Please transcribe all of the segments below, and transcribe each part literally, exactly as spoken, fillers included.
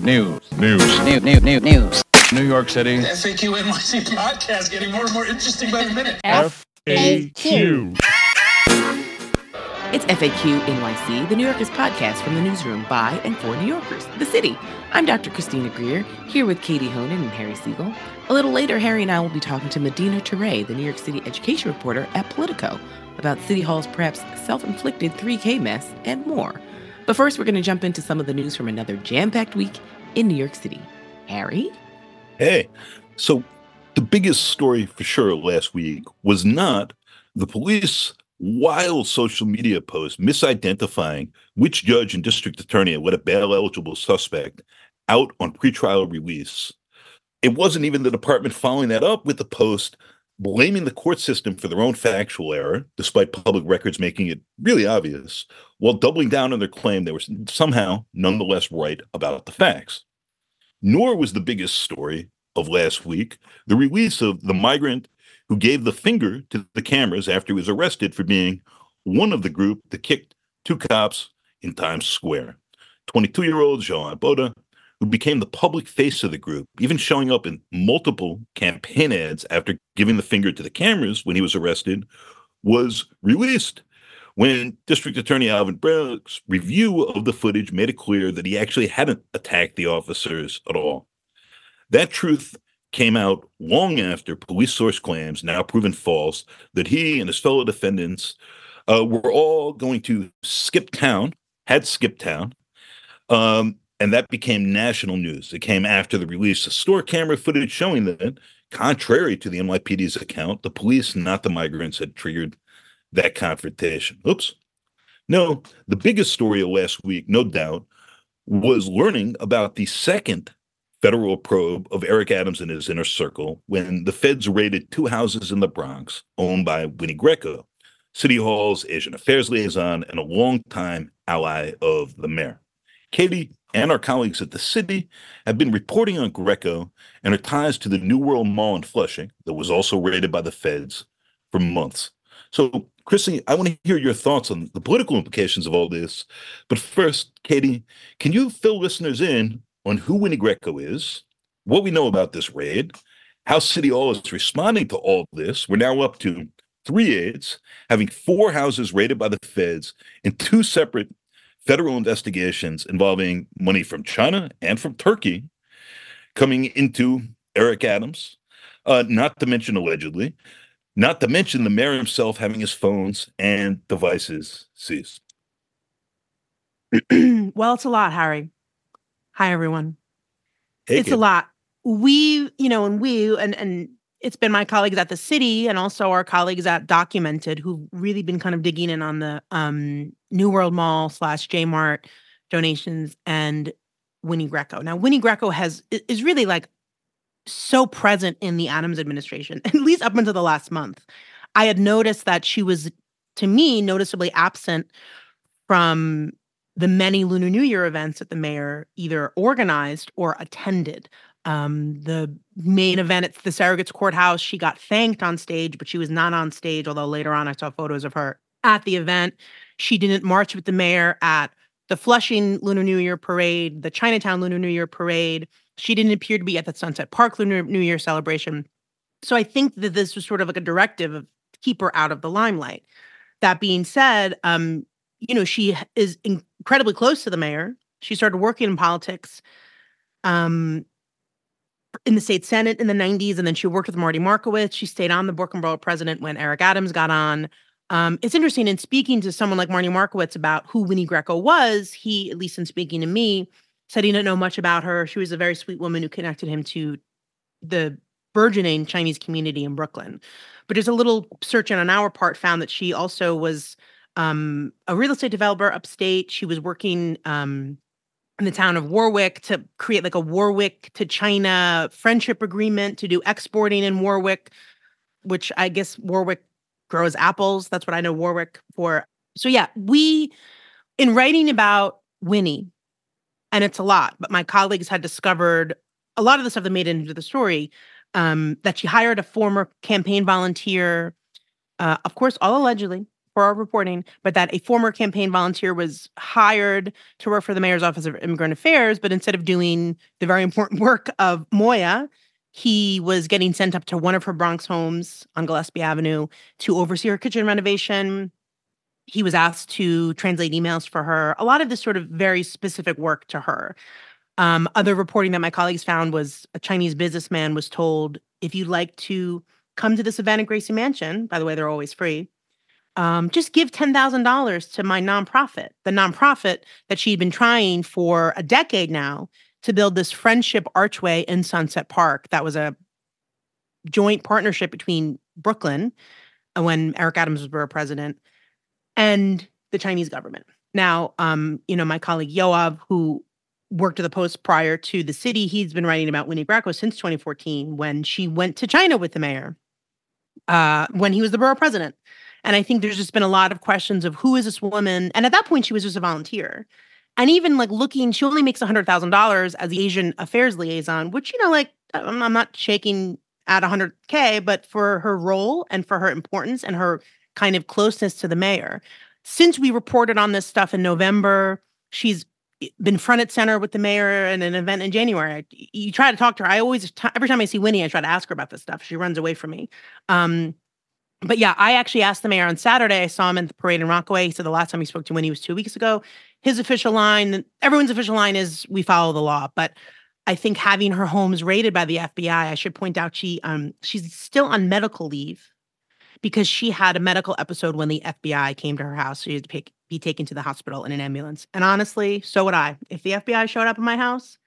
News. News. News. News. News. News. New York City. The F A Q N Y C podcast getting more and more interesting by the minute. F A Q. It's F A Q N Y C, the New Yorkers podcast from the newsroom by and for New Yorkers, the city. I'm Doctor Christina Greer, here with Katie Honan and Harry Siegel. A little later, Harry and I will be talking to Medina Ture, the New York City education reporter at Politico, about City Hall's perhaps self-inflicted three K mess and more. But first, we're going to jump into some of the news from another jam-packed week in New York City. Harry? Hey, so the biggest story for sure last week was not the police wild social media post misidentifying which judge and district attorney let a bail-eligible suspect out on pretrial release. It wasn't even the department following that up with the post blaming the court system for their own factual error, despite public records making it really obvious, while doubling down on their claim they were somehow nonetheless right about the facts. Nor was the biggest story of last week the release of the migrant who gave the finger to the cameras after he was arrested for being one of the group that kicked two cops in Times Square. twenty-two-year-old Jean Boda, who became the public face of the group, even showing up in multiple campaign ads after giving the finger to the cameras when he was arrested, was released when District Attorney Alvin Bragg's review of the footage made it clear that he actually hadn't attacked the officers at all. That truth came out long after police source claims, now proven false, that he and his fellow defendants uh, were all going to skip town, had skipped town, um, and that became national news. It came after the release of store camera footage showing that, contrary to the N Y P D's account, the police, not the migrants, had triggered that confrontation. Oops. No, the biggest story of last week, no doubt, was learning about the second federal probe of Eric Adams and his inner circle when the feds raided two houses in the Bronx owned by Winnie Greco, City Hall's Asian Affairs liaison and a longtime ally of the mayor. Katie and our colleagues at the city have been reporting on Greco and her ties to the New World Mall in Flushing that was also raided by the feds for months. So, Chrissy, I want to hear your thoughts on the political implications of all this. But first, Katie, can you fill listeners in on who Winnie Greco is, what we know about this raid, how City Hall is responding to all this? We're now up to three aides, having four houses raided by the feds in two separate federal investigations involving money from China and from Turkey coming into Eric Adams, uh, not to mention allegedly, not to mention the mayor himself having his phones and devices seized. Well, it's a lot, Harry. Hi, everyone. Hey, it's kid. a lot. We, you know, and we, and, and it's been my colleagues at the city and also our colleagues at Documented who've really been kind of digging in on the um, New World Mall slash J-Mart donations and Winnie Greco. Now, Winnie Greco has is really like so present in the Adams administration, at least up until the last month. I had noticed that she was, to me, noticeably absent from the many Lunar New Year events that the mayor either organized or attended. Um, the main event at the Surrogates Courthouse, she got thanked on stage, but she was not on stage, although later on I saw photos of her at the event. She didn't march with the mayor at the Flushing Lunar New Year parade, the Chinatown Lunar New Year parade. She didn't appear to be at the Sunset Park Lunar New Year celebration. So I think that this was sort of like a directive of keep her out of the limelight. That being said, um, you know, she is incredibly close to the mayor. She started working in politics um, in the state Senate in the nineties, and then she worked with Marty Markowitz. She stayed on the Brooklyn Borough President when Eric Adams got on. Um, it's interesting in speaking to someone like Marty Markowitz about who Winnie Greco was, he, at least in speaking to me, said he didn't know much about her. She was a very sweet woman who connected him to the burgeoning Chinese community in Brooklyn. But there's a little search on our part found that she also was um, a real estate developer upstate. She was working um, in the town of Warwick to create like a Warwick to China friendship agreement to do exporting in Warwick, which I guess Warwick grows apples. That's what I know Warwick for. So yeah, we, in writing about Winnie, and it's a lot, but my colleagues had discovered a lot of the stuff that made it into the story, um, that she hired a former campaign volunteer, uh, of course, all allegedly, for our reporting, but that a former campaign volunteer was hired to work for the mayor's office of immigrant affairs, but instead of doing the very important work of Moya, he was getting sent up to one of her Bronx homes on Gillespie Avenue to oversee her kitchen renovation. He was asked to translate emails for her, a lot of this sort of very specific work to her. Um, other reporting that my colleagues found was a Chinese businessman was told, if you'd like to come to this event at Gracie Mansion, by the way, they're always free, um, just give ten thousand dollars to my nonprofit, the nonprofit that she'd been trying for a decade now to build this friendship archway in Sunset Park. That was a joint partnership between Brooklyn, uh, when Eric Adams was borough president, and the Chinese government. Now, um, you know, my colleague Yoav, who worked at the Post prior to the city, he's been writing about Winnie Greco since twenty fourteen when she went to China with the mayor, uh, when he was the borough president. And I think there's just been a lot of questions of who is this woman? And at that point, she was just a volunteer. And even like looking, she only makes one hundred thousand dollars as the Asian affairs liaison, which, you know, like I'm, I'm not shaking at one hundred K, but for her role and for her importance and her kind of closeness to the mayor. Since we reported on this stuff in November, she's been front and center with the mayor at an event in January. You try to talk to her. I always, every time I see Winnie, I try to ask her about this stuff. She runs away from me. Um, but yeah, I actually asked the mayor on Saturday. I saw him at the parade in Rockaway. He said the last time he spoke to Winnie was two weeks ago. His official line, everyone's official line is we follow the law. But I think having her homes raided by the F B I, I should point out she um, she's still on medical leave because she had a medical episode when the F B I came to her house. She had to pick, be taken to the hospital in an ambulance. And honestly, so would I. If the F B I showed up at my house,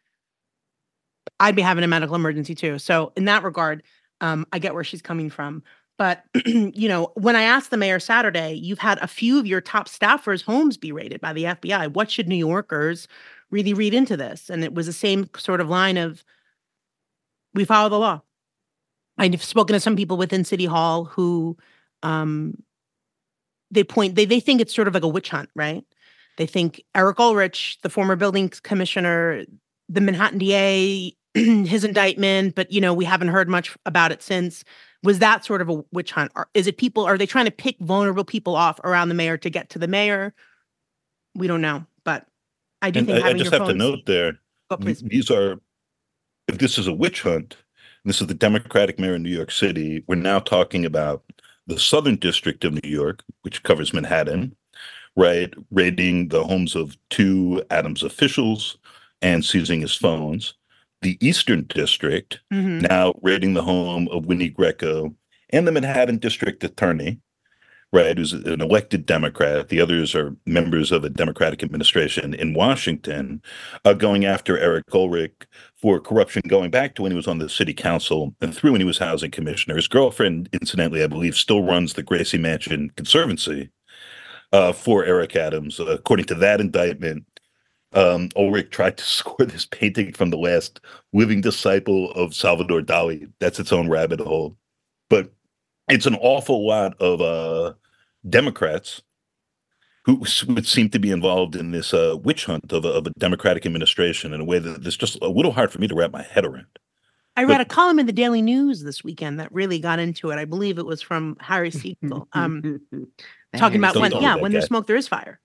I'd be having a medical emergency too. So in that regard, um, I get where she's coming from. But, you know, when I asked the mayor Saturday, you've had a few of your top staffers' homes be raided by the F B I. What should New Yorkers really read into this? And it was the same sort of line of, we follow the law. I've spoken to some people within City Hall who um, they point, they they think it's sort of like a witch hunt, right? They think Eric Ulrich, the former building commissioner, the Manhattan D A, his indictment, but, you know, we haven't heard much about it since. Was that sort of a witch hunt? Or is it people, are they trying to pick vulnerable people off around the mayor to get to the mayor? We don't know, but I do and think I, having I just your have phones, to note there, oh, please. these are, if this is a witch hunt, this is the Democratic mayor in New York City, we're now talking about the Southern District of New York, which covers Manhattan, right, raiding the homes of two Adams officials and seizing his phones. The Eastern District, Mm-hmm. now raiding the home of Winnie Greco and the Manhattan District Attorney, right, who's an elected Democrat. The others are members of a Democratic administration in Washington, uh, going after Eric Ulrich for corruption going back to when he was on the city council and through when he was housing commissioner. His girlfriend, incidentally, I believe, still runs the Gracie Mansion Conservancy uh, for Eric Adams. Uh, according to that indictment, um, Ulrich tried to score this painting from the last living disciple of Salvador Dali. That's its own rabbit hole. But it's an awful lot of uh, Democrats who would seem to be involved in this uh, witch hunt of a, of a Democratic administration in a way that it's just a little hard for me to wrap my head around. I But- read a column in the Daily News this weekend that really got into it. I believe it was from Harry Siegel, um, talking about Don't when, tell me yeah, that when guy. there's smoke, there is fire.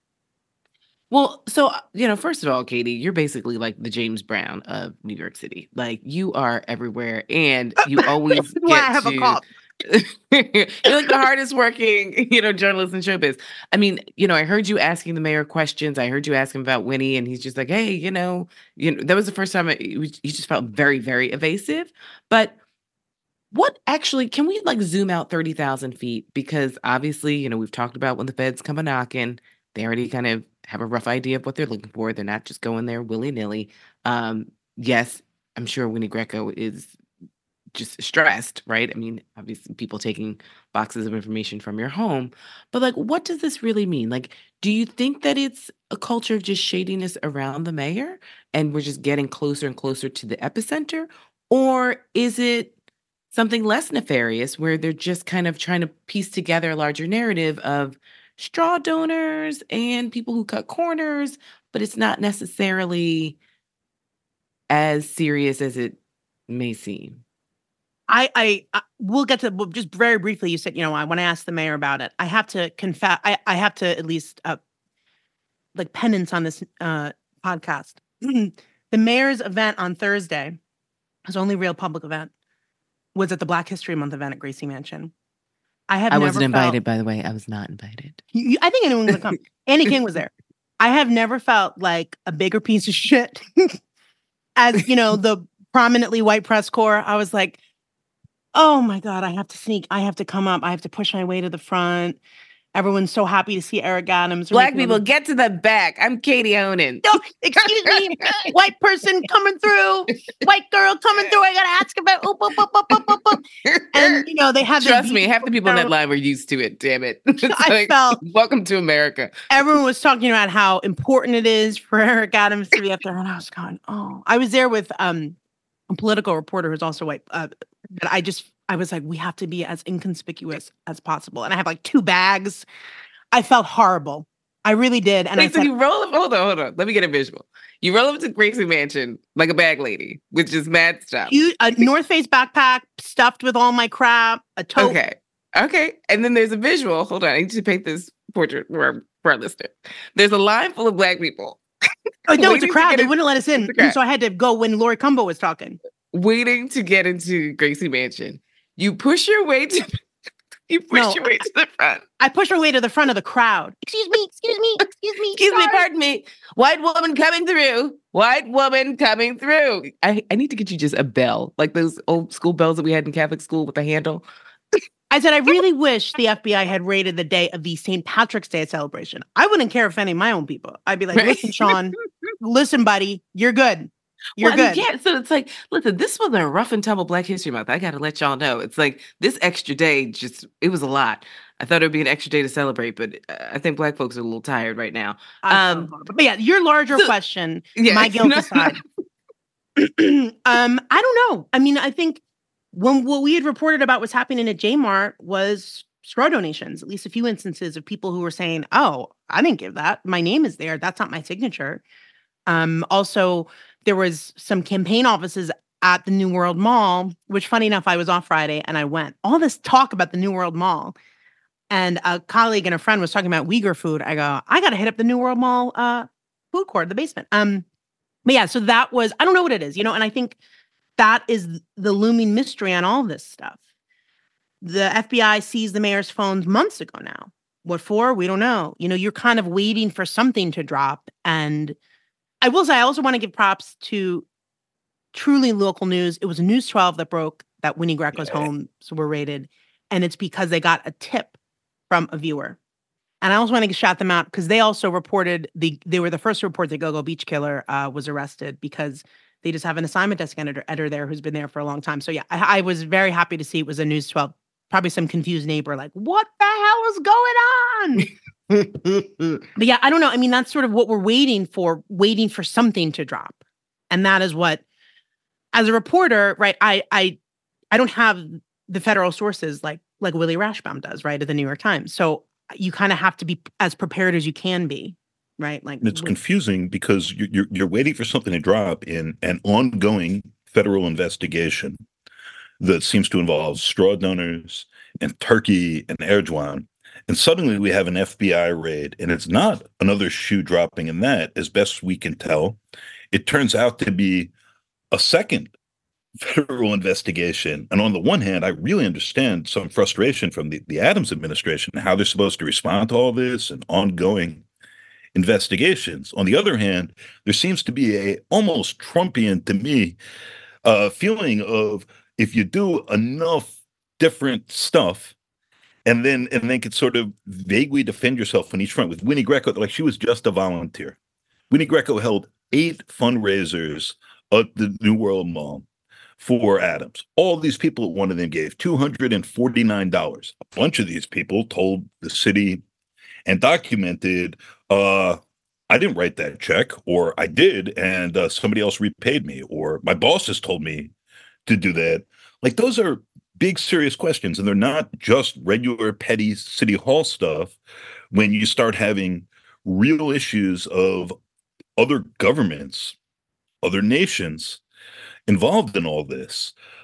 Well, so, uh, you know, first of all, Katie, you're basically like the James Brown of New York City. Like, you are everywhere, and you always That's why get I have to... a cough. You're like the hardest working, you know, journalist in showbiz. I mean, you know, I heard you asking the mayor questions. I heard you ask him about Winnie, and he's just like, hey, you know, you know, that was the first time I, he just felt very, very evasive. But what actually, can we like zoom out thirty thousand feet? Because obviously, you know, we've talked about when the feds come a knocking, they already kind of have a rough idea of what they're looking for. They're not just going there willy-nilly. Um, yes, I'm sure Winnie Greco is just stressed, right? I mean, obviously people taking boxes of information from your home, but like, what does this really mean? Like, do you think that it's a culture of just shadiness around the mayor and we're just getting closer and closer to the epicenter? Or is it something less nefarious where they're just kind of trying to piece together a larger narrative of straw donors and people who cut corners, but it's not necessarily as serious as it may seem? I, I, I we'll get to well, just very briefly. You said, you know, I when I asked the mayor about it, I have to confess. I, I have to at least uh, like penance on this uh, podcast. The mayor's event on Thursday, his only real public event, was at the Black History Month event at Gracie Mansion. I have. I never wasn't invited, felt, by the way. I was not invited. You, you, I think anyone would come. Annie King was there. I have never felt like a bigger piece of shit as, you know, the prominently white press corps. I was like, oh my God, I have to sneak. I have to come up. I have to push my way to the front. Everyone's so happy to see Eric Adams. Black people, them... get to the back. I'm Katie Honan. No, excuse me. White person coming through. White girl coming through. I got to ask about. Oop, oop, oop, oop, oop, oop, oop. And, you know, they have. Trust me, half the people in that line were used to it. Damn it. I like, felt. Welcome to America. Everyone was talking about how important it is for Eric Adams to be up there. And I was going, oh, I was there with um, a political reporter who's also white. Uh, but I just. I was like, we have to be as inconspicuous as possible. And I have like two bags. I felt horrible. I really did. And Wait, I so said, you roll up, hold on, hold on. Let me get a visual. You roll up to Gracie Mansion like a bag lady, which is mad stuff. You, a North Face backpack stuffed with all my crap, a tote. Okay. Okay. And then there's a visual. Hold on. I need to paint this portrait for our, for our listener. There's a line full of Black people. Oh, no, it's a crowd. They wouldn't let us in. So I had to go when Lori Cumbo was talking. Waiting to get into Gracie Mansion. You push your way to you push no, your way to the front. I push my way to the front of the crowd. Excuse me, excuse me, excuse me. Excuse sorry. me, pardon me. White woman coming through. White woman coming through. I, I need to get you just a bell, like those old school bells that we had in Catholic school with a handle. I said, I really wish the F B I had raided the day of the Saint Patrick's Day celebration. I wouldn't care if any of my own people. I'd be like, right. listen, Sean, listen, buddy, you're good. You're well, good. I mean, yeah, so it's like, listen, this was a rough and tumble Black History Month. I got to let y'all know. It's like this extra day, just, it was a lot. I thought it would be an extra day to celebrate, but I think Black folks are a little tired right now. Um, but yeah, your larger so, question, yeah, my guilt no, aside. No. um, I don't know. I mean, I think when what we had reported about what's happening at J-Mart was straw donations, at least a few instances of people who were saying, oh, I didn't give that. My name is there. That's not my signature. Um, also, there was some campaign offices at the New World Mall, which funny enough, I was off Friday and I went. All this talk about the New World Mall. And a colleague and a friend was talking about Uyghur food. I go, I got to hit up the New World Mall uh, food court, the basement. Um, but yeah, so that was, I don't know what it is, you know, and I think that is the looming mystery on all of this stuff. The F B I seized the mayor's phones months ago now. What for? We don't know. You know, you're kind of waiting for something to drop. And I will say, I also want to give props to truly local news. It was News twelve that broke that Winnie Greco's yeah. homes were raided. And it's because they got a tip from a viewer. And I also want to shout them out because they also reported, the they were the first to report the Go-Go Beach killer uh, was arrested because they just have an assignment desk editor, editor there who's been there for a long time. So yeah, I, I was very happy to see it was a News twelve. Probably some confused neighbor like, what the hell is going on? But yeah, I don't know. I mean, that's sort of what we're waiting for, waiting for something to drop. And that is what, as a reporter, right, I I I don't have the federal sources like like Willie Rashbaum does, right, at the New York Times. So you kind of have to be as prepared as you can be, right? Like it's confusing because you're, you're you're waiting for something to drop in an ongoing federal investigation that seems to involve straw donors and Turkey and Erdogan. And suddenly we have an F B I raid, and it's not another shoe dropping in that, as best we can tell. It turns out to be a second federal investigation. And on the one hand, I really understand some frustration from the, the Adams administration, how they're supposed to respond to all this and ongoing investigations. On the other hand, there seems to be a almost Trumpian, to me, uh, feeling of if you do enough different stuff, and then and then could sort of vaguely defend yourself on each front. With Winnie Greco, like she was just a volunteer. Winnie Greco held eight fundraisers at the New World Mall for Adams. All these people, one of them gave two hundred forty-nine dollars. A bunch of these people told the city and documented, uh, I didn't write that check, or I did, and uh, somebody else repaid me, or my bosses told me to do that. Like, those are big, serious questions, and they're not just regular petty city hall stuff. When you start having real issues of other governments, other nations involved in all this,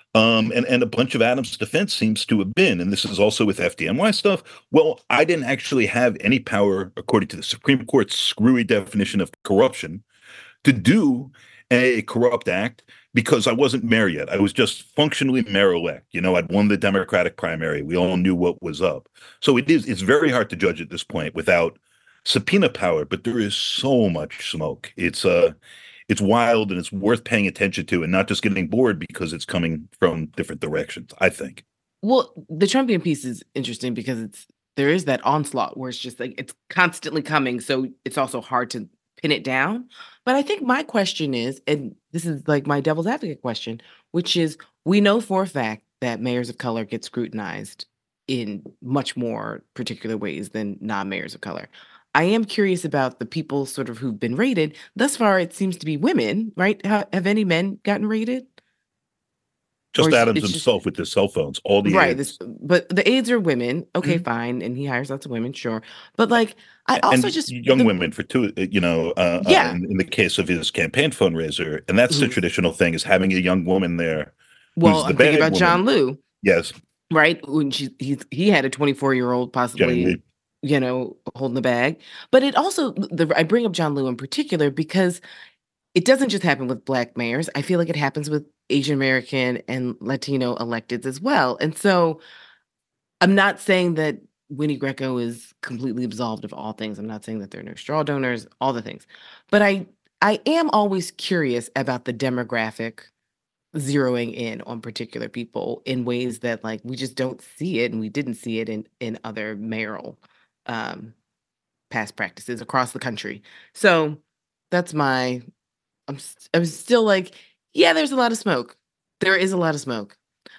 Um, and, and a bunch of Adams' defense seems to have been, and this is also with F D N Y stuff. Well, I didn't actually have any power, according to the Supreme Court's screwy definition of corruption, to do a corrupt act because I wasn't mayor yet. I was just functionally mayor-elect. You know, I'd won the Democratic primary. We all knew what was up. So it is, it's very hard to judge at this point without subpoena power, but there is so much smoke. It's uh, it's wild and it's worth paying attention to and not just getting bored because it's coming from different directions, I think. Well, the Trumpian piece is interesting because it's there is that onslaught where it's just like it's constantly coming. So it's also hard to pin it down. But I think my question is, and this is like my devil's advocate question, which is we know for a fact that mayors of color get scrutinized in much more particular ways than non-mayors of color. I am curious about the people sort of who've been rated. Thus far, it seems to be women, right? Have, have any men gotten rated? Just Or it's- Adams it's just- himself with his cell phones, all the right. aides. This, but the aides are women. Okay, Mhm. fine. And he hires lots of women, sure. But like, I also and just young the- women for two, you know, uh, Yeah. uh, in, in the case of his campaign fundraiser, and that's the Mhm. traditional thing is having a young woman there. Well, who's the I'm thinking bad about John Liu, Yes, right? When she he's he had a twenty-four year old possibly, Jenny you know, holding the bag. But it also the I bring up John Liu in particular because it doesn't just happen with Black mayors. I feel like it happens with Asian American and Latino electeds as well. And so I'm not saying that Winnie Greco is completely absolved of all things. I'm not saying that there are no straw donors, all the things. But I I am always curious about the demographic zeroing in on particular people in ways that like we just don't see it and we didn't see it in in other mayoral um past practices across the country. So that's my I'm st- I'm still like, yeah, there's a lot of smoke. There is a lot of smoke.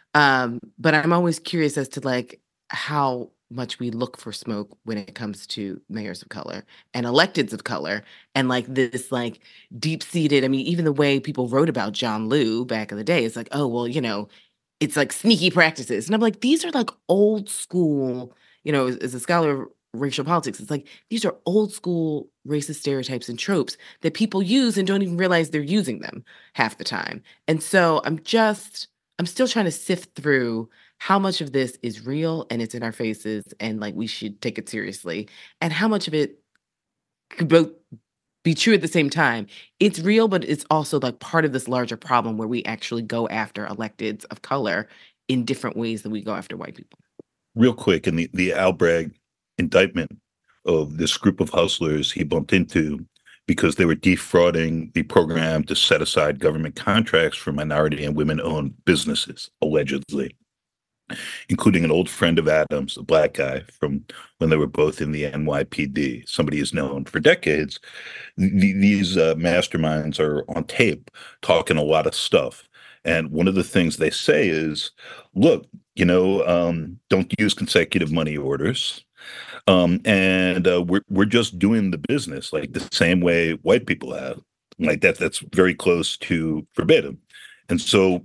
Um, but I'm always curious as to like how much we look for smoke when it comes to mayors of color and electeds of color and like this like deep-seated, I mean, even the way people wrote about John Liu back in the day, it's like, oh, well, you know, it's like sneaky practices. And I'm like, these are like old school, you know, as, as a scholar of racial politics, it's like these are old school racist stereotypes and tropes that people use and don't even realize they're using them half the time. And so I'm just, I'm still trying to sift through how much of this is real and it's in our faces and like we should take it seriously, and how much of it could both be true at the same time. It's real, but it's also like part of this larger problem where we actually go after electeds of color in different ways than we go after white people. real quick, in the, the Al Bragg indictment of this group of hustlers he bumped into because they were defrauding the program to set aside government contracts for minority and women-owned businesses, allegedly, including an old friend of Adams, a Black guy from when they were both in the N Y P D. Somebody who's known for decades. Th- these uh, masterminds are on tape talking a lot of stuff. And one of the things they say is, look, you know, um, don't use consecutive money orders. Um, and uh, we're we're just doing the business like the same way white people have. Like that, that's very close to forbidden. And so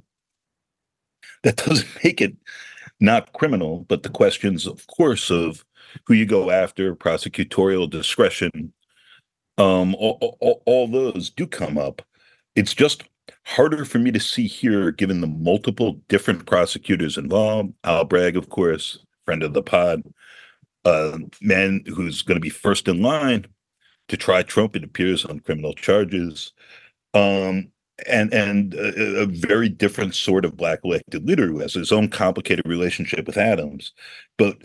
that doesn't make it not criminal, but the questions, of course, of who you go after, prosecutorial discretion, um, all, all, all those do come up. It's just harder for me to see here, given the multiple different prosecutors involved. Al Bragg, of course, friend of the pod, uh, man who's going to be first in line to try Trump, it appears, on criminal charges. Um, and and a, a very different sort of Black elected leader who has his own complicated relationship with Adams. But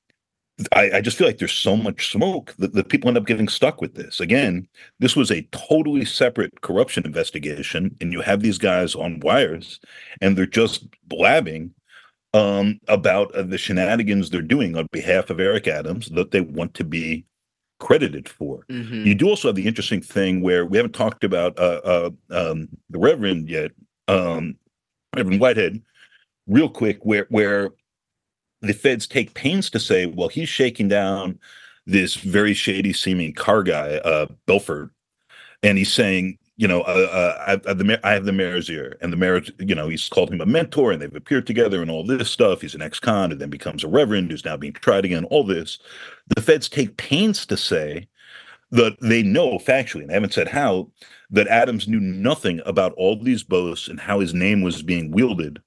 I, I just feel like there's so much smoke that, that people end up getting stuck with this. Again, this was a totally separate corruption investigation, and you have these guys on wires, and they're just blabbing um, about uh, the shenanigans they're doing on behalf of Eric Adams that they want to be credited for. Mhm. You do also have the interesting thing where we haven't talked about uh, uh, um, the Reverend yet, um, Reverend Whitehead, real quick, where where the feds take pains to say, well, he's shaking down this very shady seeming car guy, uh, Belford, and he's saying, you know, uh, uh, I, I, the, ma- I have the mayor's ear, and the mayor, you know, he's called him a mentor, and they've appeared together and all this stuff. He's an ex-con, and then becomes a reverend who's now being tried again, all this. The feds take pains to say that they know factually, and they haven't said how, that Adams knew nothing about all these boasts and how his name was being wielded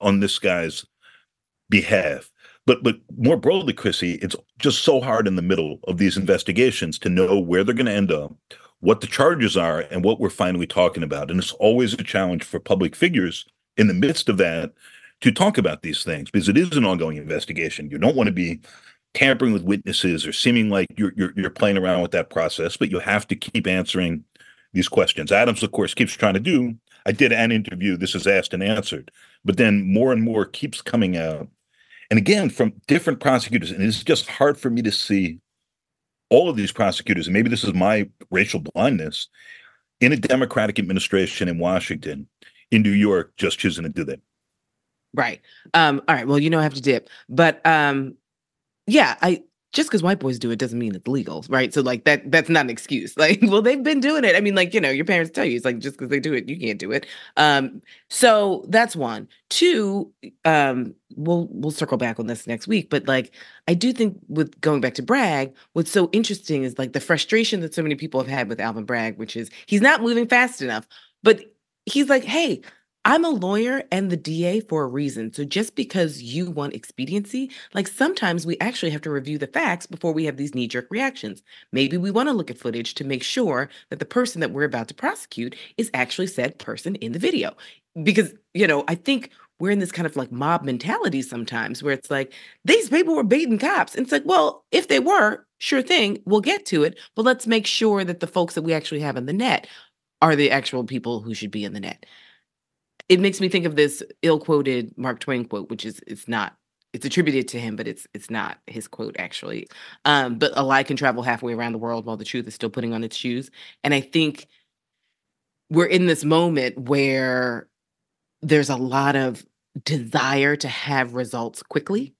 on this guy's behalf. But but more broadly, Chrissy, it's just so hard in the middle of these investigations to know where they're going to end up, what the charges are, and what we're finally talking about. And it's always a challenge for public figures in the midst of that to talk about these things, because it is an ongoing investigation. You don't want to be tampering with witnesses or seeming like you're, you're you're playing around with that process, but you have to keep answering these questions. Adams, of course, keeps trying to do. I did an interview. This is asked and answered, but then more and more keeps coming out. And again, from different prosecutors, and it's just hard for me to see all of these prosecutors, and maybe this is my racial blindness, in a Democratic administration in Washington, in New York, just choosing to do that. Right. Um, all right. Well, you know, I have to dip, but um, yeah, I just because white boys do it doesn't mean it's legal, right? So like that that's not an excuse. Like, well, they've been doing it. I mean, like, you know, your parents tell you it's like just because they do it, you can't do it. Um, so that's one. Two, um, we'll we'll circle back on this next week, but like I do think with going back to Bragg, what's so interesting is like the frustration that so many people have had with Alvin Bragg, which is he's not moving fast enough, but he's like, hey, I'm a lawyer and the D A for a reason. So just because you want expediency, like sometimes we actually have to review the facts before we have these knee-jerk reactions. Maybe we want to look at footage to make sure that the person that we're about to prosecute is actually said person in the video. Because, you know, I think we're in this kind of like mob mentality sometimes where it's like, these people were baiting cops. And it's like, well, if they were, sure thing, we'll get to it. But let's make sure that the folks that we actually have in the net are the actual people who should be in the net. It makes me think of this ill-quoted Mark Twain quote, which is it's not, it's attributed to him, but it's it's not his quote, actually. Um, but a lie can travel halfway around the world while the truth is still putting on its shoes. And I think we're in this moment where there's a lot of desire to have results quickly.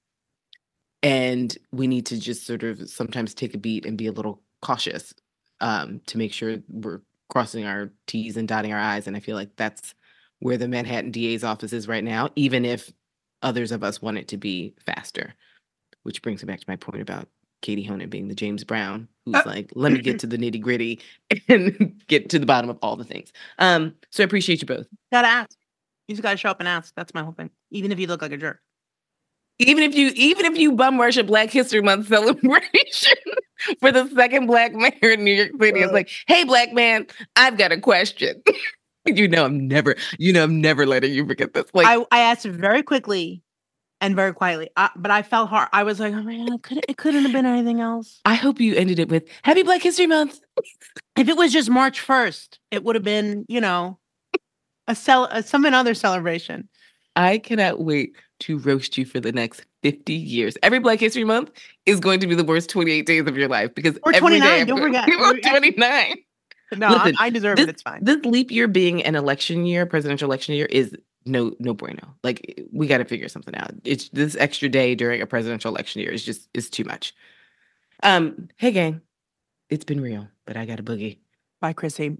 And we need to just sort of sometimes take a beat and be a little cautious um, to make sure we're crossing our T's and dotting our I's. And I feel like that's where the Manhattan D A's office is right now, even if others of us want it to be faster. Which brings me back to my point about Katie Honan being the James Brown, who's uh, like, let me get to the nitty gritty and get to the bottom of all the things. Um, so I appreciate you both. Gotta ask. You just gotta show up and ask. That's my whole thing. Even if you look like a jerk. Even if you, even if you bum rush a Black History Month celebration for the second Black mayor in New York City, it's like, hey, Black man, I've got a question. You know, I'm never, you know, I'm never letting you forget this. Like, I, I asked very quickly and very quietly, uh, but I felt hard. I was like, oh man, it, could, it couldn't have been anything else. I hope you ended it with Happy Black History Month. If it was just March first, it would have been, you know, a cel, a, some other celebration. I cannot wait to roast you for the next fifty years. Every Black History Month is going to be the worst twenty-eight days of your life because or every twenty-nine. Day Don't forget. twenty-nine. No, Listen, I deserve this, it. It's fine. This leap year being an election year, presidential election year, is no no bueno. Like we got to figure something out. It's this extra day during a presidential election year is just is too much. Um, hey gang, it's been real, but I got a boogie. Bye, Chrissy.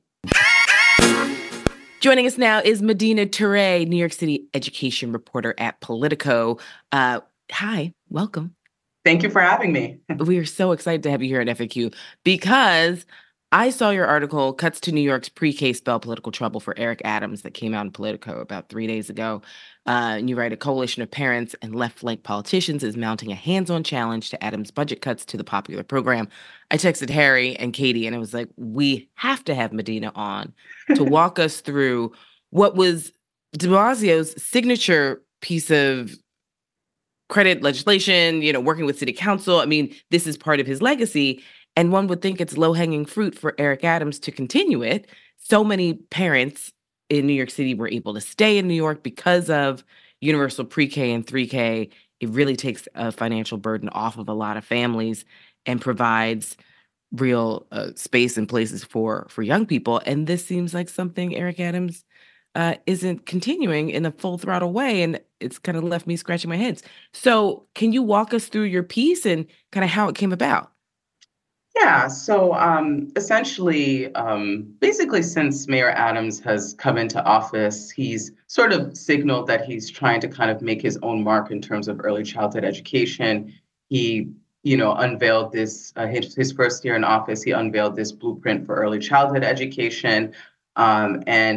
Joining us now is Medina Ture, New York City education reporter at Politico. Uh, hi, welcome. Thank you for having me. We are so excited to have you here at F A Q because I saw your article, Cuts to New York's Pre-K Spell Political Trouble for Eric Adams, that came out in Politico about three days ago. Uh, and you write, a coalition of parents and left-flank politicians is mounting a hands-on challenge to Adams' budget cuts to the popular program. I texted Harry and Katie, and it was like, we have to have Medina on to walk us through what was de Blasio's signature piece of credit legislation, you know, working with city council. I mean, this is part of his legacy. And one would think it's low-hanging fruit for Eric Adams to continue it. So many parents in New York City were able to stay in New York because of universal pre-K and three K. It really takes a financial burden off of a lot of families and provides real uh, space and places for, for young people. And this seems like something Eric Adams uh, isn't continuing in a full throttle way. And it's kind of left me scratching my head. So can you walk us through your piece and kind of how it came about? Yeah, so um, essentially, um, basically since Mayor Adams has come into office, he's sort of signaled that he's trying to kind of make his own mark in terms of early childhood education. He, you know, unveiled this, uh, his, his first year in office, he unveiled this blueprint for early childhood education. Um, and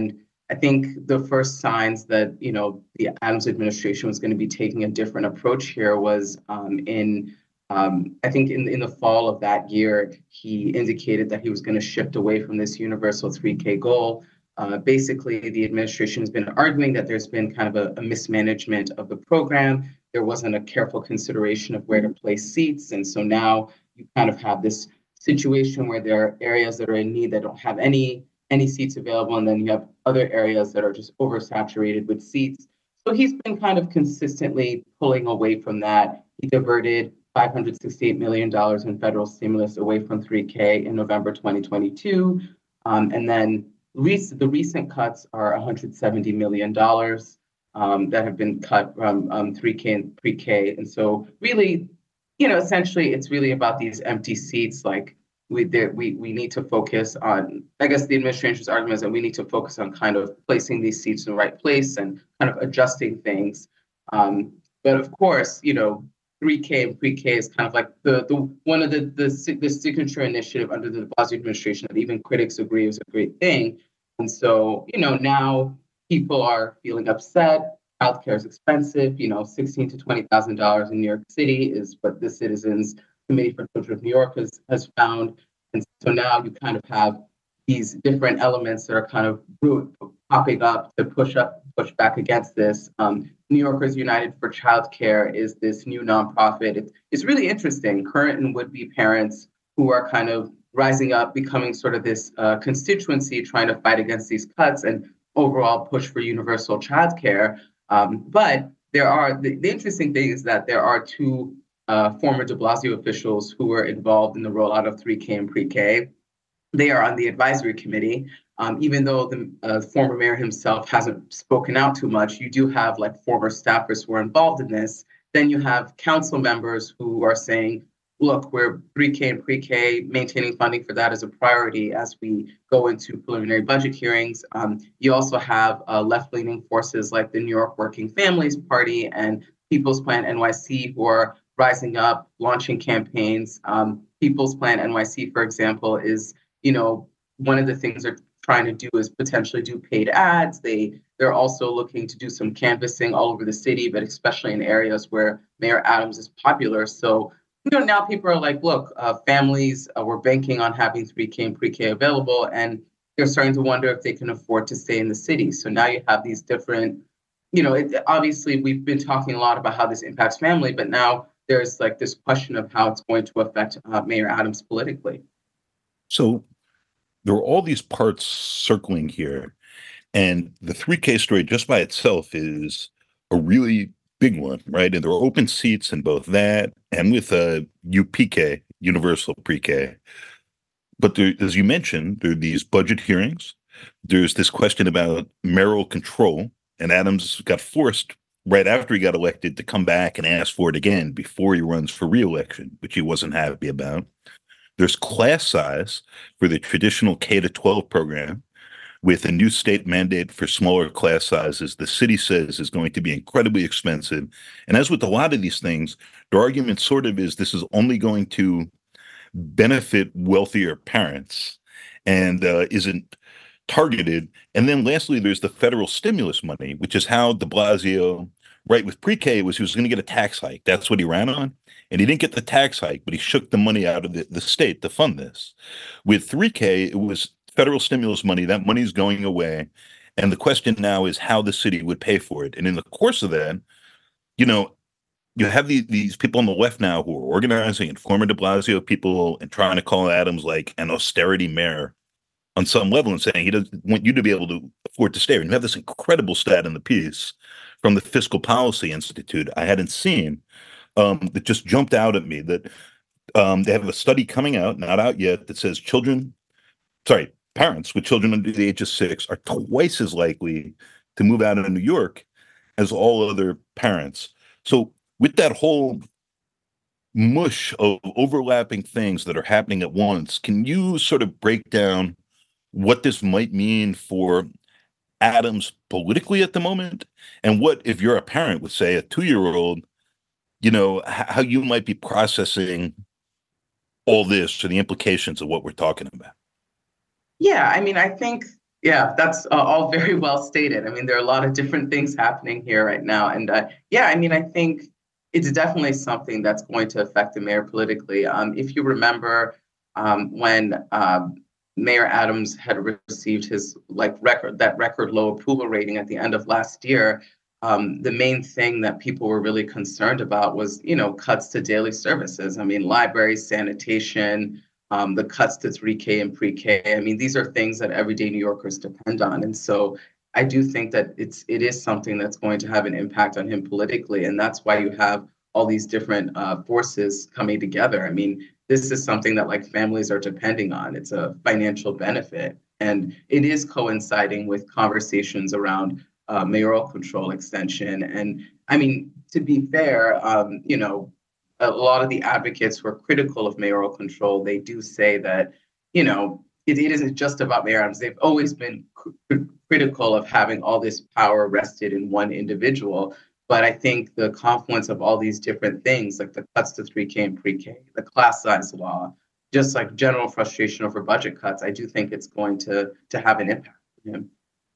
I think the first signs that, you know, the Adams administration was going to be taking a different approach here was um, in, um, I think in, in the fall of that year, he indicated that he was going to shift away from this universal three K goal. Uh, basically, the administration has been arguing that there's been kind of a, a mismanagement of the program. There wasn't a careful consideration of where to place seats. And so now you kind of have this situation where there are areas that are in need that don't have any any seats available, and then you have other areas that are just oversaturated with seats. So he's been kind of consistently pulling away from that. He diverted five hundred sixty-eight million dollars in federal stimulus away from three K in November twenty twenty-two. Um, and then rec- the recent cuts are one hundred seventy million dollars um, that have been cut from um, three K and pre-K. And so really, you know, essentially it's really about these empty seats. Like we there, we we need to focus on, I guess the administration's argument is that we need to focus on kind of placing these seats in the right place and kind of adjusting things. Um, but of course, you know, three K and pre-K is kind of like the the one of the the, the signature initiative under the de Blasio administration that even critics agree is a great thing. And so, you know, now people are feeling upset. Healthcare is expensive. You know, sixteen to twenty thousand dollars in New York City is what the Citizens Committee for Children of New York has has found. And so now you kind of have these different elements that are kind of popping up to push up, push back against this. Um, New Yorkers United for Childcare is this new nonprofit. It's, it's really interesting. Current and would-be parents who are kind of rising up, becoming sort of this uh, constituency trying to fight against these cuts and overall push for universal childcare. Um, but there are, the, the interesting thing is that there are two uh, former de Blasio officials who were involved in the rollout of three K and pre-K. They are on the advisory committee. Um, even though the uh, former mayor himself hasn't spoken out too much, you do have like former staffers who are involved in this. Then you have council members who are saying, look, we're three K and pre-K, maintaining funding for that is a priority as we go into preliminary budget hearings. Um, you also have uh, left-leaning forces like the New York Working Families Party and People's Plan N Y C who are rising up, launching campaigns. Um, People's Plan N Y C, for example, is, you know, one of the things they're trying to do is potentially do paid ads. They, they're also looking to do some canvassing all over the city, but especially in areas where Mayor Adams is popular. So, you know, now people are like, look, uh, families uh, were banking on having three K and pre-K available, and they're starting to wonder if they can afford to stay in the city. So now you have these different, you know, it, obviously we've been talking a lot about how this impacts family, but now there's like this question of how it's going to affect uh, Mayor Adams politically. So there are all these parts circling here, and the three K story just by itself is a really big one, right? And there are open seats in both that and with uh, U P K, Universal Pre-K. But there, as you mentioned, there are these budget hearings. There's this question about mayoral control, and Adams got forced right after he got elected to come back and ask for it again before he runs for re-election, which he wasn't happy about. There's class size for the traditional K to twelve program with a new state mandate for smaller class sizes. The city says is going to be incredibly expensive. And as with a lot of these things, the argument sort of is this is only going to benefit wealthier parents and uh, isn't targeted. And then lastly, there's the federal stimulus money, which is how de Blasio, right, with pre-K was he was going to get a tax hike. That's what he ran on. And he didn't get the tax hike, but he shook the money out of the, the state to fund this. With three K, it was federal stimulus money. That money's going away. And the question now is how the city would pay for it. And in the course of that, you know, you have these, these people on the left now who are organizing and former de Blasio people and trying to call Adams like an austerity mayor on some level and saying he doesn't want you to be able to afford to stay. And you have this incredible stat in the piece from the Fiscal Policy Institute I hadn't seen um, that just jumped out at me that um, they have a study coming out, not out yet, that says children, sorry, parents with children under the age of six are twice as likely to move out of New York as all other parents. So with that whole mush of overlapping things that are happening at once, can you sort of break down what this might mean for Adams politically at the moment? And what, if you're a parent with, say, a two-year-old, you know, h- how you might be processing all this or the implications of what we're talking about? Yeah, I mean, I think Yeah, that's uh, all very well stated. I mean, there are a lot of different things happening here right now. And uh, yeah, I mean, I think it's definitely something that's going to affect the mayor politically. Um, if you remember um, when um, Mayor Adams had received his like record, that record low approval rating at the end of last year, um, the main thing that people were really concerned about was, you know, cuts to daily services. I mean, libraries, sanitation, um, the cuts to three K and pre-K. I mean, these are things that everyday New Yorkers depend on. And so I do think that it's it is something that's going to have an impact on him politically. And that's why you have all these different uh, forces coming together. I mean, this is something that like families are depending on. It's a financial benefit. And it is coinciding with conversations around uh, mayoral control extension. And I mean, to be fair, um, you know, a lot of the advocates who are critical of mayoral control, they do say that, you know, it, it isn't just about Mayor Adams. They've always been cr- critical of having all this power vested in one individual. But I think the confluence of all these different things, like the cuts to three K and pre-K, the class size law, just like general frustration over budget cuts, I do think it's going to to have an impact on him.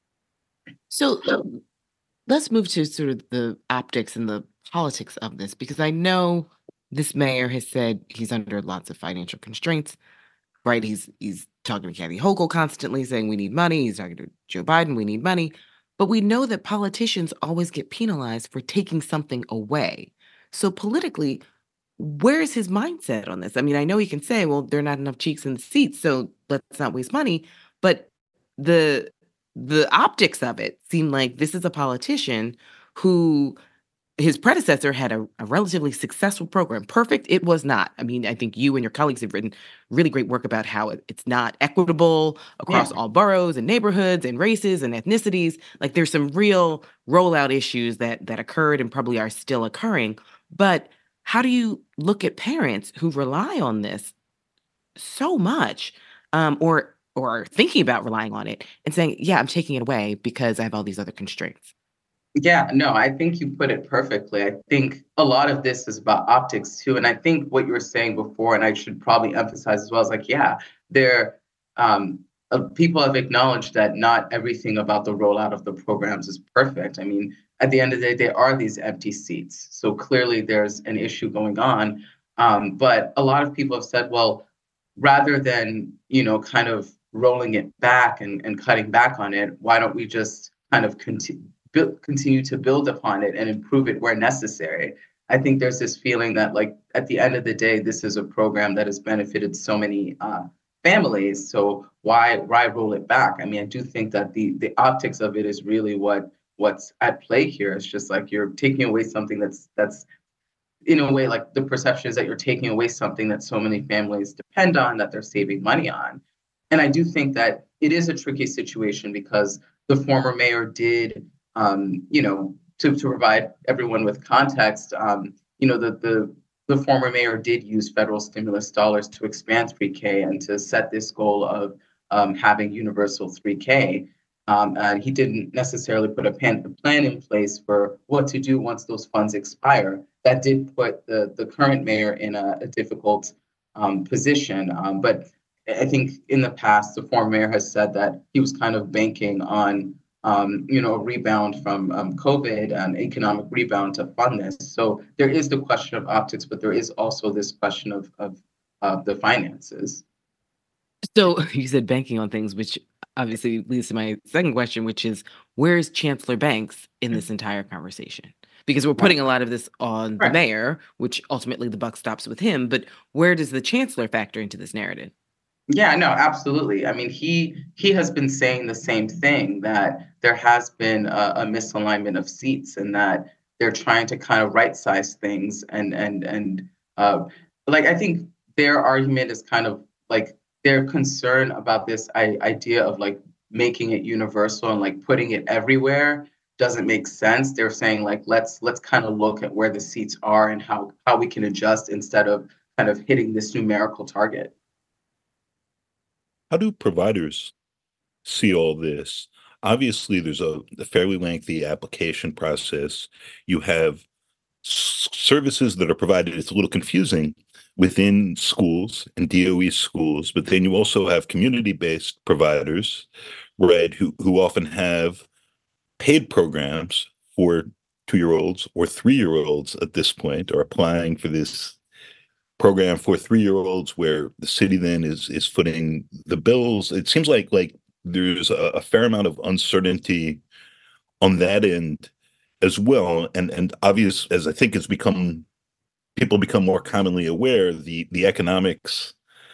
So let's move to sort of the optics and the politics of this, because I know this mayor has said he's under lots of financial constraints, right? He's he's talking to Kathy Hochul constantly saying we need money. He's talking to Joe Biden, we need money. But we know that politicians always get penalized for taking something away. So politically, where's his mindset on this? I mean, I know he can say, well, there are not enough cheeks in the seats, so let's not waste money. But the the optics of it seem like this is a politician who his predecessor had a, a relatively successful program. Perfect, it was not. I mean, I think you and your colleagues have written really great work about how it, it's not equitable across Yeah. all boroughs and neighborhoods and races and ethnicities. Like there's some real rollout issues that that occurred and probably are still occurring. But how do you look at parents who rely on this so much, um, or or are thinking about relying on it and saying, yeah, I'm taking it away because I have all these other constraints? Yeah, no, I think you put it perfectly. I think a lot of this is about optics too. And I think what you were saying before, and I should probably emphasize as well, is like, yeah, there um uh, people have acknowledged that not everything about the rollout of the programs is perfect. I mean, at the end of the day, there are these empty seats. So clearly there's an issue going on. Um, but a lot of people have said, well, rather than, you know, kind of rolling it back and, and cutting back on it, why don't we just kind of continue build, continue to build upon it and improve it where necessary? I think there's this feeling that, like, at the end of the day, this is a program that has benefited so many uh, families. So why why roll it back? I mean, I do think that the the optics of it is really what what's at play here. It's just like you're taking away something that's that's in a way, like the perception is that you're taking away something that so many families depend on, that they're saving money on. And I do think that it is a tricky situation because the former mayor did, um, you know, to, to provide everyone with context, um, you know, the, the the former mayor did use federal stimulus dollars to expand three K and to set this goal of um, having universal three K. Um, and he didn't necessarily put a plan, a plan in place for what to do once those funds expire. That did put the, the current mayor in a, a difficult um, position. Um, but I think in the past, the former mayor has said that he was kind of banking on, um, you know, a rebound from um, COVID and economic rebound to fund this. So there is the question of optics, but there is also this question of of uh, the finances. So you said banking on things, which obviously leads to my second question, which is where is Chancellor Banks in this entire conversation? Because we're putting a lot of this on the Right. mayor, which ultimately the buck stops with him. But where does the chancellor factor into this narrative? Yeah, no, absolutely. I mean, he he has been saying the same thing, that there has been a, a misalignment of seats and that they're trying to kind of right size things and and and uh, like I think their argument is kind of like their concern about this I- idea of like making it universal and like putting it everywhere doesn't make sense. They're saying like let's let's kind of look at where the seats are and how how we can adjust instead of kind of hitting this numerical target. How do providers see all this? Obviously, there's a, a fairly lengthy application process. You have s- services that are provided, it's a little confusing, within schools and D O E schools, but then you also have community based providers right, who who often have paid programs for two-year-olds or three-year-olds at this point, are applying for this program for three-year-olds where the city then is is footing the bills. It seems like like there's a, a fair amount of uncertainty on that end as well. And and obvious, as I think it's become, people become more commonly aware, the the economics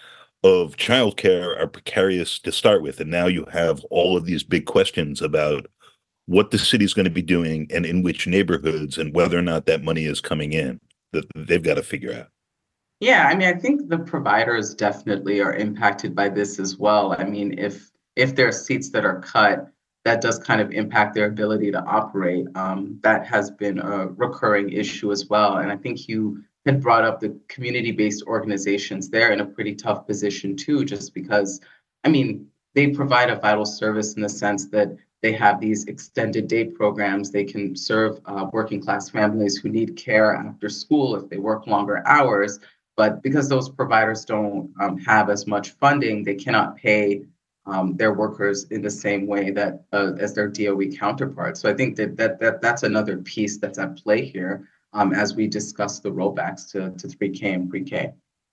of childcare are precarious to start with. And now you have all of these big questions about what the city's going to be doing and in which neighborhoods and whether or not that money is coming in that they've got to figure out. Yeah, I mean, I think the providers definitely are impacted by this as well. I mean, if if there are seats that are cut, that does kind of impact their ability to operate. Um, that has been a recurring issue as well. And I think you had brought up the community-based organizations. They're in a pretty tough position too, just because, I mean, they provide a vital service in the sense that they have these extended day programs. They can serve uh, working class families who need care after school if they work longer hours. But because those providers don't um, have as much funding, they cannot pay um, their workers in the same way that uh, as their D O E counterparts. So I think that, that that that's another piece that's at play here um, as we discuss the rollbacks to, to three K and pre-K.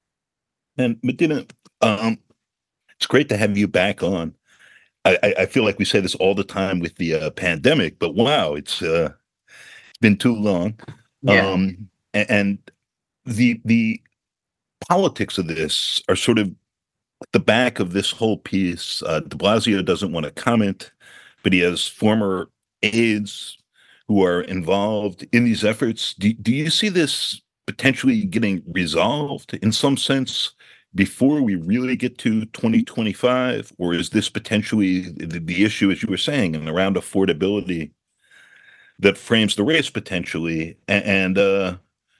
And Medina, um, it's great to have you back on. I, I feel like we say this all the time with the uh, pandemic, but wow, it's uh, it's been too long. Yeah. Um, and, and the the politics of this are sort of at the back of this whole piece. Uh, de Blasio doesn't want to comment, but he has former aides who are involved in these efforts. Do, do you see this potentially getting resolved in some sense before we really get to twenty twenty-five? Or is this potentially the, the issue, as you were saying, and around affordability that frames the race potentially? And, and uh,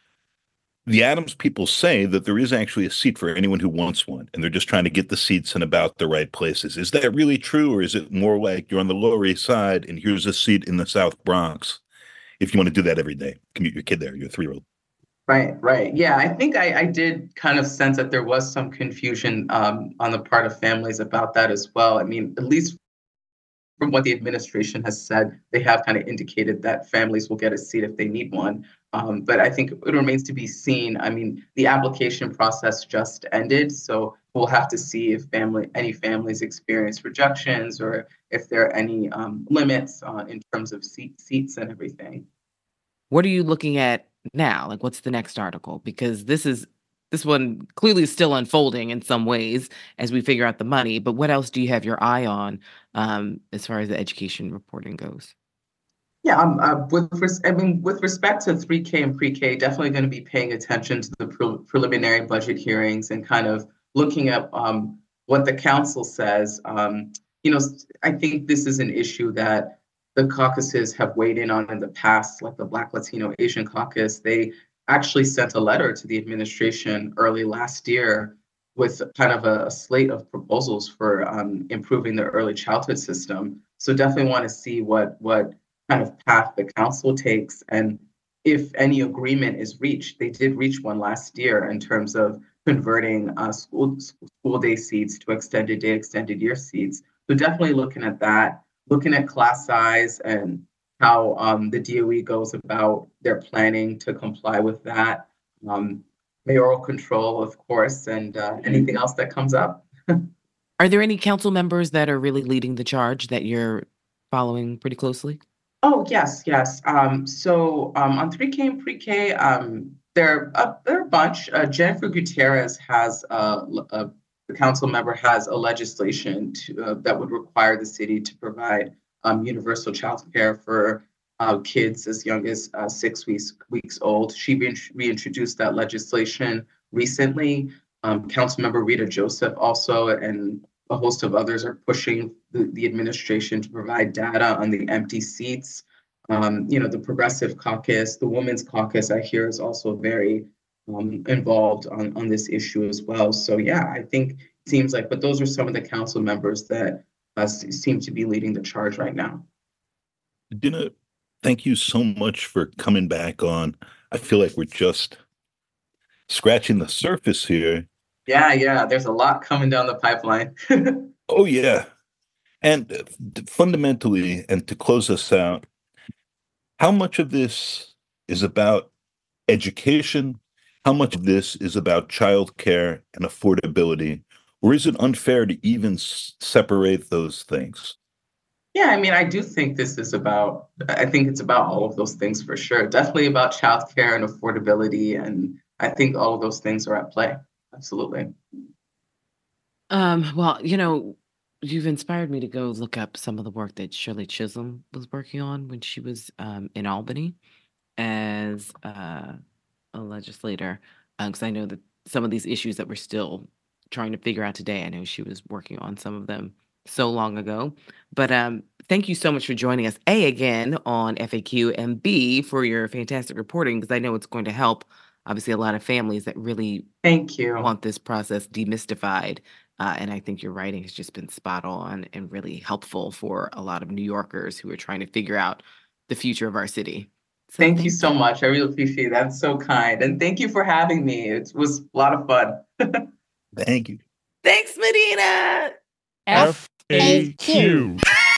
the Adams people say that there is actually a seat for anyone who wants one, and they're just trying to get the seats in about the right places. Is that really true, or is it more like you're on the Lower East Side and here's a seat in the South Bronx if you want to do that every day? Commute your kid there, your three-year-old. Right, right. Yeah, I think I, I did kind of sense that there was some confusion um, on the part of families about that as well. I mean, at least from what the administration has said, they have kind of indicated that families will get a seat if they need one. Um, but I think it remains to be seen. I mean, the application process just ended, so we'll have to see if family, any families experience rejections or if there are any um, limits uh, in terms of seat, seats and everything. What are you looking at now? Like, what's the next article? Because this is this one clearly is still unfolding in some ways as we figure out the money. But what else do you have your eye on um, as far as the education reporting goes? Yeah, um, uh, with res- I mean, with respect to three K and pre-K, definitely going to be paying attention to the pre- preliminary budget hearings and kind of looking at um, what the council says. Um, you know, I think this is an issue that the caucuses have weighed in on in the past, like the Black, Latino, Asian caucus. They actually sent a letter to the administration early last year with kind of a, a slate of proposals for um, improving the early childhood system. So definitely want to see what what kind of path the council takes and if any agreement is reached. They did reach one last year in terms of converting uh, school school day seats to extended day, extended year seats. So definitely looking at that, looking at class size and how um, the D O E goes about their planning to comply with that. Um, mayoral control, of course, and uh, anything else that comes up. Are there any council members that are really leading the charge that you're following pretty closely? Oh, yes, yes. Um, so um, on three K and pre-K, um, there, uh, there are a bunch. Uh, Jennifer Gutierrez has, uh, a, the council member has a legislation to, uh, that would require the city to provide um, universal child care for uh, kids as young as uh, six weeks, weeks old. She re- reintroduced that legislation recently. Um, Councilmember Rita Joseph also, and a host of others are pushing the, the administration to provide data on the empty seats. Um, you know, the Progressive Caucus, the Women's Caucus, I hear, is also very um, involved on, on this issue as well. So, yeah, I think it seems like, but those are some of the council members that uh, seem to be leading the charge right now. Dina, thank you so much for coming back on. I feel like we're just scratching the surface here. Yeah, yeah, there's a lot coming down the pipeline. Oh, yeah. And uh, fundamentally, and to close us out, how much of this is about education? How much of this is about childcare and affordability? Or is it unfair to even s- separate those things? Yeah, I mean, I do think this is about, I think it's about all of those things for sure. Definitely about childcare and affordability. And I think all of those things are at play. Absolutely. Um, well, you know, you've inspired me to go look up some of the work that Shirley Chisholm was working on when she was um, in Albany as uh, a legislator, because I know that some of these issues that we're still trying to figure out today, I know she was working on some of them so long ago. But um, thank you so much for joining us, A, again on F A Q, and B, for your fantastic reporting, because I know it's going to help, obviously, a lot of families that really Thank you. want this process demystified. Uh, and I think your writing has just been spot on and really helpful for a lot of New Yorkers who are trying to figure out the future of our city. So Thank you thank so you. much. I really appreciate that. That's so kind. And thank you for having me. It was a lot of fun. Thank you. Thanks, Medina. F A Q.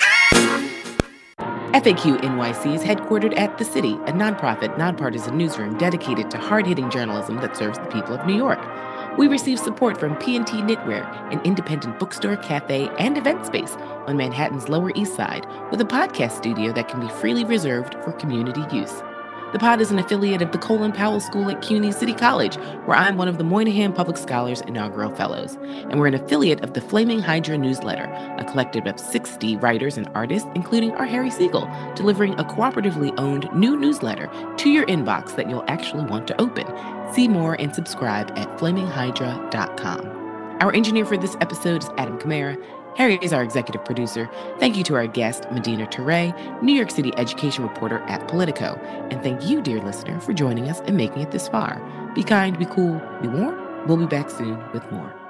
F A Q N Y C is headquartered at The City, a nonprofit, nonpartisan newsroom dedicated to hard-hitting journalism that serves the people of New York. We receive support from P and T Knitwear, an independent bookstore, cafe, and event space on Manhattan's Lower East Side, with a podcast studio that can be freely reserved for community use. The pod is an affiliate of the Colin Powell School at CUNY City College, where I'm one of the Moynihan Public Scholars Inaugural Fellows. And we're an affiliate of the Flaming Hydra newsletter, a collective of sixty writers and artists, including our Harry Siegel, delivering a cooperatively owned new newsletter to your inbox that you'll actually want to open. See more and subscribe at flaming hydra dot com. Our engineer for this episode is Adam Kamara. Harry is our executive producer. Thank you to our guest, Medina Ture, New York City education reporter at Politico. And thank you, dear listener, for joining us and making it this far. Be kind, be cool, be warm. We'll be back soon with more.